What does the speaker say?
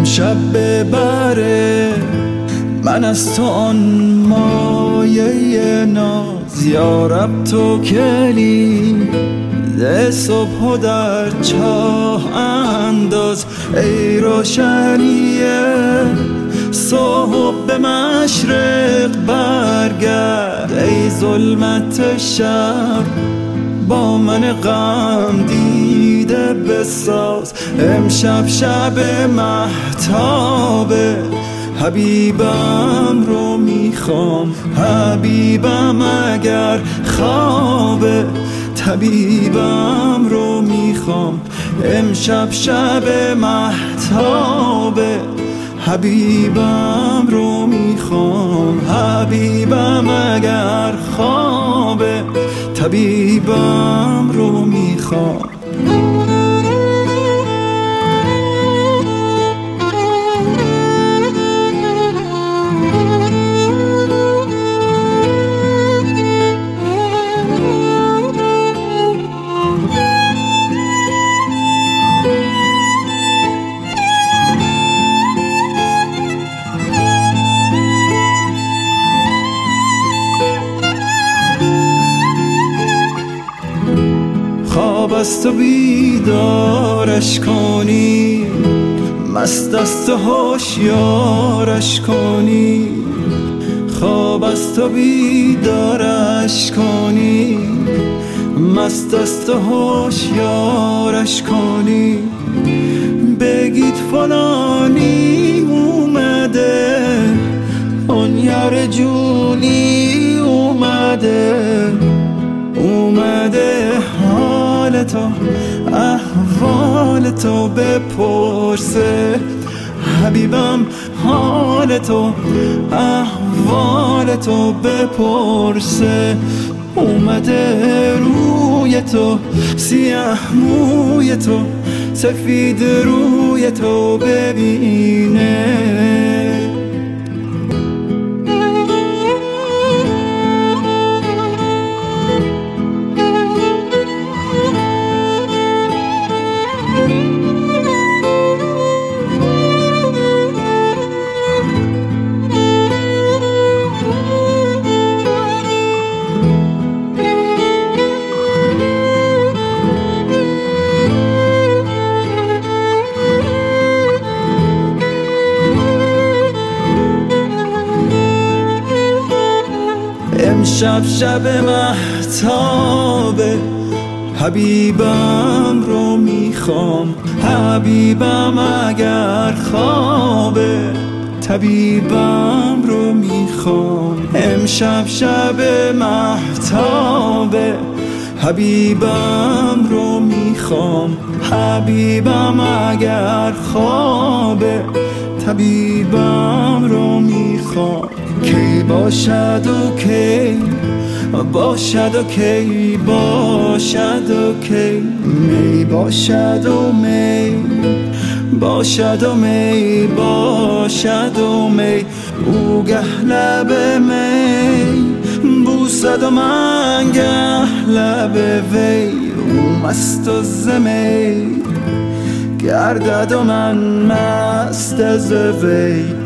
شب ببره من از تو آن مایه ناز، یارب تو کلید صبح و در چاه انداز. ای روشنیه صبح به مشرق برگرد، ای ظلمت شب با من غم دیده بساز. امشب شب مهتابه حبیبم رو میخوام، حبیبم اگر خوابه طبیبم رو میخوام. امشب شب مهتابه حبیبم رو میخوام، حبیبم اگر خوابه طبیبم رو میخوام. خواب است و بیدارش کنی، مست است و هوشیارش کنی. خواب است و بیدارش کنی، مست است و هوشیارش کنی. بگید فلانی اومده، اون یار جونی اومده، اومده حال تو احوال تو بپرسه. حبیبم حال تو احوال تو بپرسه. اومده روی تو سیاه موی تو، سفید روی تو ببینه. امشب شب مهتابه حبیبم رو میخوام، حبیبم اگر خوابه طبیبم رو میخوام. امشب شب مهتابه حبیبم رو میخوام، حبیبم اگر خوابه طبیبم رو میخوام. کی باشد و کی باشد و کی باشد و کی، می باشد و می باشد و می باشد و می. او گه لب می بوسد و من گه لب وی، او مست و زمی گردد و من مست از وی.